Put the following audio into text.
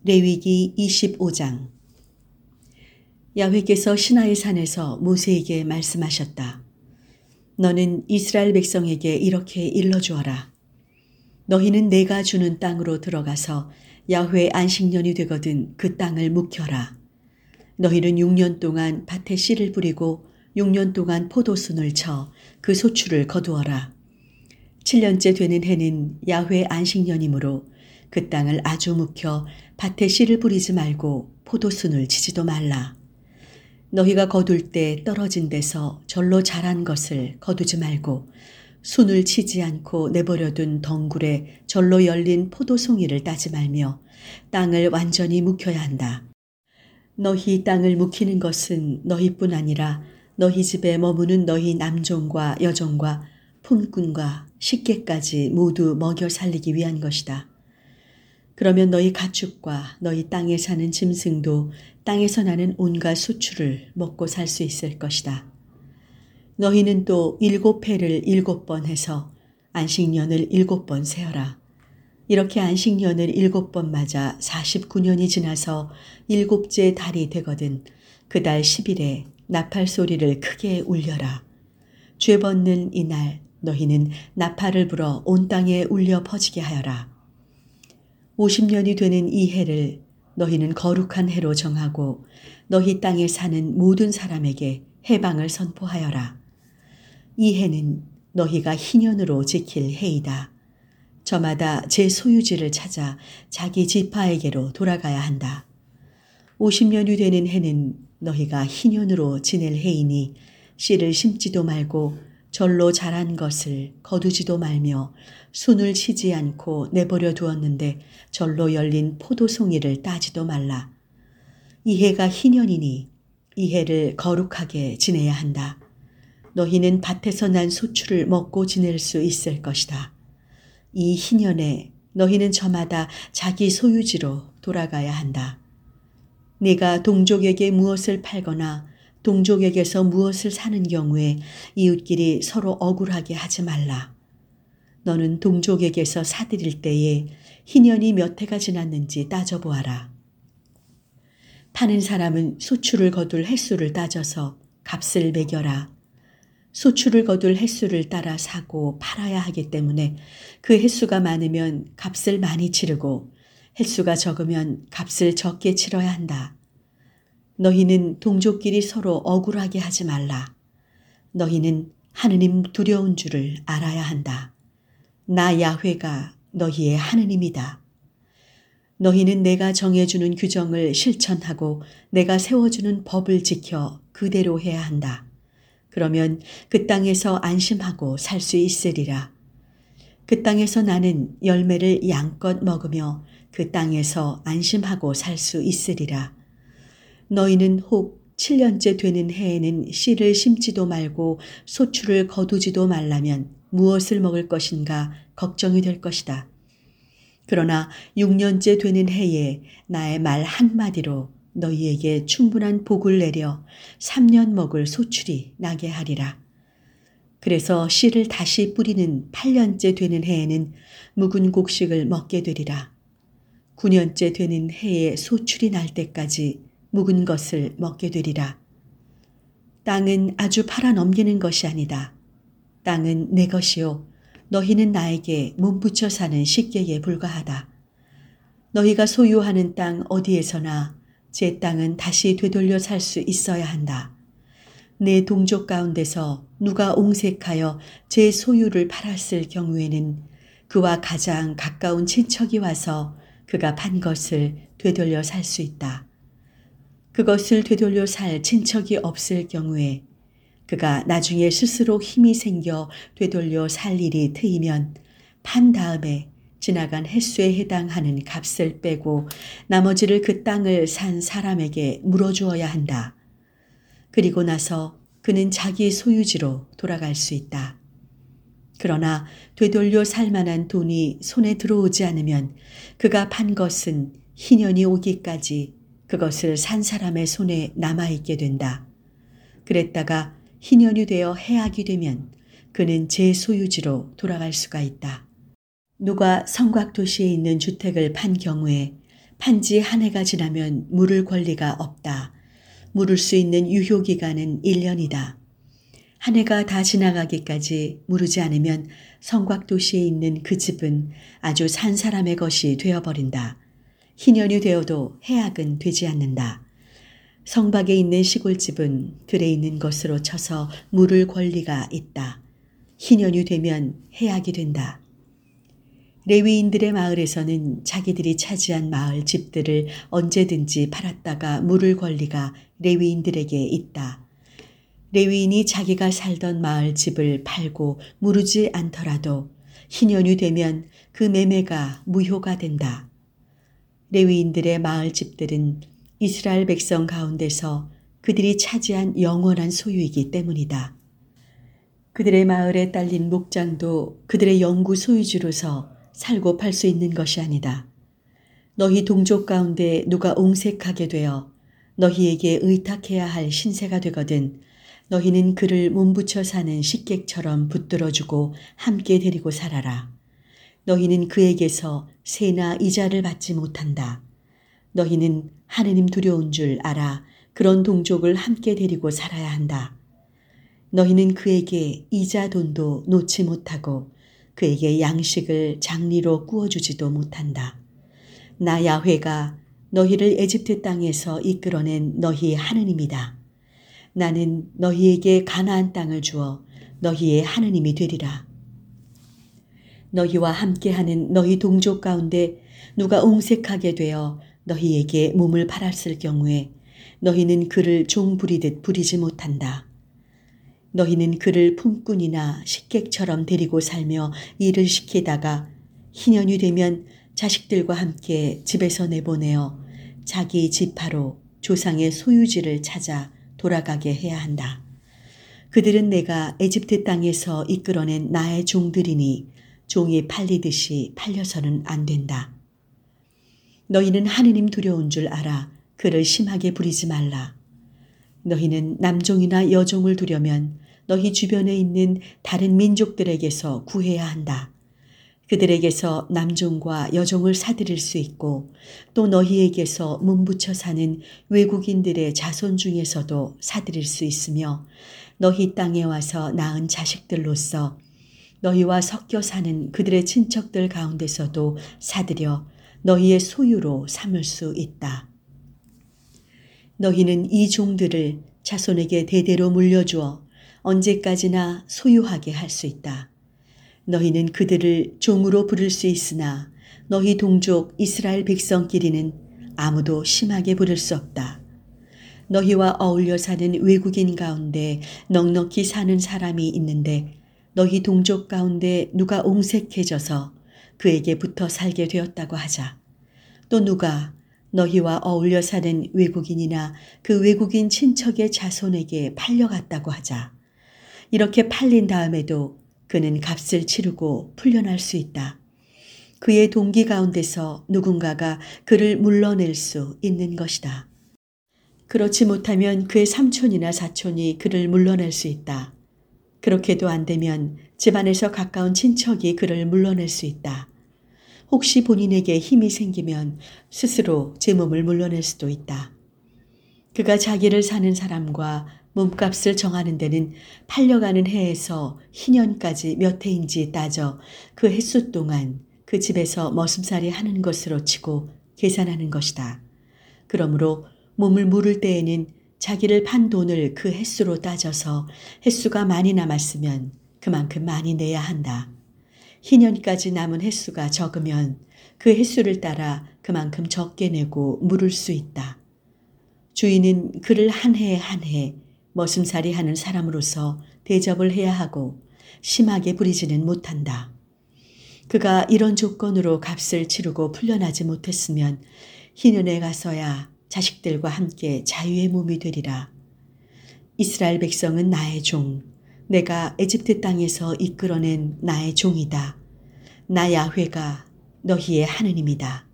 레위기 25장. 야훼께서 시나이 산에서 모세에게 말씀하셨다. 너는 이스라엘 백성에게 이렇게 일러주어라. 너희는 내가 주는 땅으로 들어가서 야훼 안식년이 되거든 그 땅을 묵혀라. 너희는 6년 동안 밭에 씨를 뿌리고 6년 동안 포도순을 쳐 그 소출을 거두어라. 7년째 되는 해는 야훼 안식년이므로 그 땅을 아주 묵혀 밭에 씨를 뿌리지 말고 포도순을 치지도 말라. 너희가 거둘 때 떨어진 데서 절로 자란 것을 거두지 말고 순을 치지 않고 내버려둔 덩굴에 절로 열린 포도송이를 따지 말며 땅을 완전히 묵혀야 한다. 너희 땅을 묵히는 것은 너희뿐 아니라 너희 집에 머무는 너희 남종과 여종과 품꾼과 식객까지 모두 먹여 살리기 위한 것이다. 그러면 너희 가축과 너희 땅에 사는 짐승도 땅에서 나는 온갖 수출을 먹고 살 수 있을 것이다. 너희는 또 7회를 7번 해서 안식년을 7번 세어라. 이렇게 안식년을 7번 맞아 49년이 지나서 7째 달이 되거든 그 달 10일에 나팔 소리를 크게 울려라. 죄 벗는 이날 너희는 나팔을 불어 온 땅에 울려 퍼지게 하여라. 50년이 되는 이 해를 너희는 거룩한 해로 정하고 너희 땅에 사는 모든 사람에게 해방을 선포하여라. 이 해는 너희가 희년으로 지킬 해이다. 저마다 제 소유지를 찾아 자기 지파에게로 돌아가야 한다. 50년이 되는 해는 너희가 희년으로 지낼 해이니 씨를 심지도 말고 절로 자란 것을 거두지도 말며 순을 치지 않고 내버려 두었는데 절로 열린 포도송이를 따지도 말라. 이 해가 희년이니 이 해를 거룩하게 지내야 한다. 너희는 밭에서 난 소출을 먹고 지낼 수 있을 것이다. 이 희년에 너희는 저마다 자기 소유지로 돌아가야 한다. 네가 동족에게 무엇을 팔거나 동족에게서 무엇을 사는 경우에 이웃끼리 서로 억울하게 하지 말라. 너는 동족에게서 사들일 때에 희년이 몇 해가 지났는지 따져보아라. 파는 사람은 소출을 거둘 횟수를 따져서 값을 매겨라. 소출을 거둘 횟수를 따라 사고 팔아야 하기 때문에 그 횟수가 많으면 값을 많이 치르고 횟수가 적으면 값을 적게 치러야 한다. 너희는 동족끼리 서로 억울하게 하지 말라. 너희는 하느님 두려운 줄을 알아야 한다. 나 야훼가 너희의 하느님이다. 너희는 내가 정해주는 규정을 실천하고 내가 세워주는 법을 지켜 그대로 해야 한다. 그러면 그 땅에서 안심하고 살 수 있으리라. 그 땅에서 나는 열매를 양껏 먹으며 그 땅에서 안심하고 살 수 있으리라. 너희는 혹 7년째 되는 해에는 씨를 심지도 말고 소출을 거두지도 말라면 무엇을 먹을 것인가 걱정이 될 것이다. 그러나 6년째 되는 해에 나의 말 한마디로 너희에게 충분한 복을 내려 3년 먹을 소출이 나게 하리라. 그래서 씨를 다시 뿌리는 8년째 되는 해에는 묵은 곡식을 먹게 되리라. 9년째 되는 해에 소출이 날 때까지 묵은 것을 먹게 되리라. 땅은 아주 팔아 넘기는 것이 아니다. 땅은 내 것이요 너희는 나에게 몸붙여 사는 식객에 불과하다. 너희가 소유하는 땅 어디에서나 제 땅은 다시 되돌려 살 수 있어야 한다. 내 동족 가운데서 누가 옹색하여 제 소유를 팔았을 경우에는 그와 가장 가까운 친척이 와서 그가 판 것을 되돌려 살 수 있다. 그것을 되돌려 살 친척이 없을 경우에 그가 나중에 스스로 힘이 생겨 되돌려 살 일이 트이면 판 다음에 지나간 횟수에 해당하는 값을 빼고 나머지를 그 땅을 산 사람에게 물어주어야 한다. 그리고 나서 그는 자기 소유지로 돌아갈 수 있다. 그러나 되돌려 살 만한 돈이 손에 들어오지 않으면 그가 판 것은 희년이 오기까지 그것을 산 사람의 손에 남아있게 된다. 그랬다가 희년이 되어 해악이 되면 그는 제 소유지로 돌아갈 수가 있다. 누가 성곽 도시에 있는 주택을 판 경우에 판지 한 해가 지나면 물을 권리가 없다. 물을 수 있는 유효기간은 1년이다. 한 해가 다 지나가기까지 무르지 않으면 성곽도시에 있는 그 집은 아주 산 사람의 것이 되어버린다. 희년이 되어도 해악은 되지 않는다. 성박에 있는 시골집은 들에 있는 것으로 쳐서 물을 권리가 있다. 희년이 되면 해악이 된다. 레위인들의 마을에서는 자기들이 차지한 마을 집들을 언제든지 팔았다가 물을 권리가 레위인들에게 있다. 레위인이 자기가 살던 마을 집을 팔고 무르지 않더라도 희년이 되면 그 매매가 무효가 된다. 레위인들의 마을 집들은 이스라엘 백성 가운데서 그들이 차지한 영원한 소유이기 때문이다. 그들의 마을에 딸린 목장도 그들의 영구 소유주로서 살고 팔 수 있는 것이 아니다. 너희 동족 가운데 누가 옹색하게 되어 너희에게 의탁해야 할 신세가 되거든 너희는 그를 몸붙여 사는 식객처럼 붙들어주고 함께 데리고 살아라. 너희는 그에게서 세나 이자를 받지 못한다. 너희는 하느님 두려운 줄 알아 그런 동족을 함께 데리고 살아야 한다. 너희는 그에게 이자 돈도 놓지 못하고 그에게 양식을 장리로 구워주지도 못한다. 나 야훼가 너희를 에집트 땅에서 이끌어낸 너희의 하느님이다. 나는 너희에게 가나안 땅을 주어 너희의 하느님이 되리라. 너희와 함께하는 너희 동족 가운데 누가 옹색하게 되어 너희에게 몸을 팔았을 경우에 너희는 그를 종 부리듯 부리지 못한다. 너희는 그를 품꾼이나 식객처럼 데리고 살며 일을 시키다가 희년이 되면 자식들과 함께 집에서 내보내어 자기 지파로 조상의 소유지를 찾아 돌아가게 해야 한다. 그들은 내가 에집트 땅에서 이끌어낸 나의 종들이니 종이 팔리듯이 팔려서는 안 된다. 너희는 하느님 두려운 줄 알아 그를 심하게 부리지 말라. 너희는 남종이나 여종을 두려면 너희 주변에 있는 다른 민족들에게서 구해야 한다. 그들에게서 남종과 여종을 사들일 수 있고 또 너희에게서 몸붙여 사는 외국인들의 자손 중에서도 사들일 수 있으며 너희 땅에 와서 낳은 자식들로서 너희와 섞여 사는 그들의 친척들 가운데서도 사들여 너희의 소유로 삼을 수 있다. 너희는 이 종들을 자손에게 대대로 물려주어 언제까지나 소유하게 할 수 있다. 너희는 그들을 종으로 부를 수 있으나 너희 동족 이스라엘 백성끼리는 아무도 심하게 부를 수 없다. 너희와 어울려 사는 외국인 가운데 넉넉히 사는 사람이 있는데 너희 동족 가운데 누가 옹색해져서 그에게 붙어 살게 되었다고 하자. 또 누가 너희와 어울려 사는 외국인이나 그 외국인 친척의 자손에게 팔려갔다고 하자. 이렇게 팔린 다음에도 그는 값을 치르고 풀려날 수 있다. 그의 동기 가운데서 누군가가 그를 물러낼 수 있는 것이다. 그렇지 못하면 그의 삼촌이나 사촌이 그를 물러낼 수 있다. 그렇게도 안 되면 집안에서 가까운 친척이 그를 물러낼 수 있다. 혹시 본인에게 힘이 생기면 스스로 제 몸을 물러낼 수도 있다. 그가 자기를 사는 사람과 몸값을 정하는 데는 팔려가는 해에서 희년까지 몇 해인지 따져 그 횟수 동안 그 집에서 머슴살이 하는 것으로 치고 계산하는 것이다. 그러므로 몸을 물을 때에는 자기를 판 돈을 그 횟수로 따져서 횟수가 많이 남았으면 그만큼 많이 내야 한다. 희년까지 남은 횟수가 적으면 그 횟수를 따라 그만큼 적게 내고 물을 수 있다. 주인은 그를 한 해 한 해 머슴살이 하는 사람으로서 대접을 해야 하고 심하게 부리지는 못한다. 그가 이런 조건으로 값을 치르고 풀려나지 못했으면 희년에 가서야 자식들과 함께 자유의 몸이 되리라. 이스라엘 백성은 나의 종, 내가 에집트 땅에서 이끌어낸 나의 종이다. 나 야훼가 너희의 하느님이다.